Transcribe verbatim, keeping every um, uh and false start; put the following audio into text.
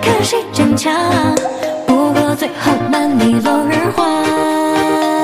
看谁争强，不过最后难离落日花。